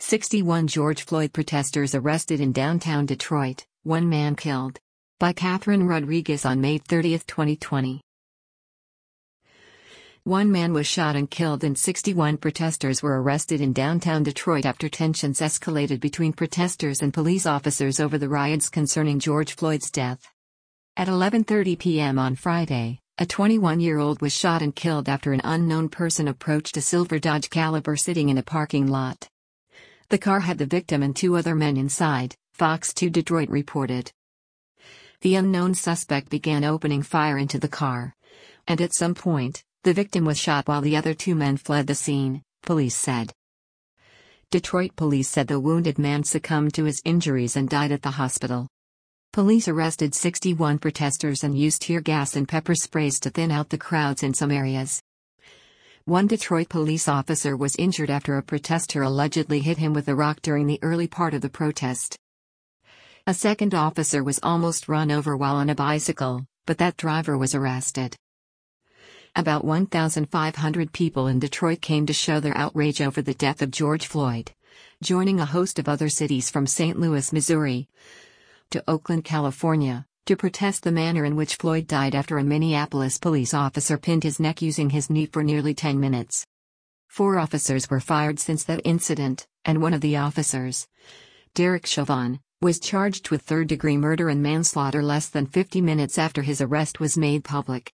61 George Floyd protesters arrested in downtown Detroit, one man killed. By Catherine Rodriguez on May 30, 2020. One man was shot and killed and 61 protesters were arrested in downtown Detroit after tensions escalated between protesters and police officers over the riots concerning George Floyd's death. At 11:30 p.m. on Friday, a 21-year-old was shot and killed after an unknown person approached a silver Dodge Caliber sitting in a parking lot. The car had the victim and two other men inside, Fox 2 Detroit reported. The unknown suspect began opening fire into the car. And at some point, the victim was shot while the other two men fled the scene, police said. Detroit police said the wounded man succumbed to his injuries and died at the hospital. Police arrested 61 protesters and used tear gas and pepper sprays to thin out the crowds in some areas. One Detroit police officer was injured after a protester allegedly hit him with a rock during the early part of the protest. A second officer was almost run over while on a bicycle, but that driver was arrested. About 1,500 people in Detroit came to show their outrage over the death of George Floyd, joining a host of other cities from St. Louis, Missouri, to Oakland, California, to protest the manner in which Floyd died after a Minneapolis police officer pinned his neck using his knee for nearly 10 minutes. 4 officers were fired since that incident, and one of the officers, Derek Chauvin, was charged with third-degree murder and manslaughter less than 50 minutes after his arrest was made public.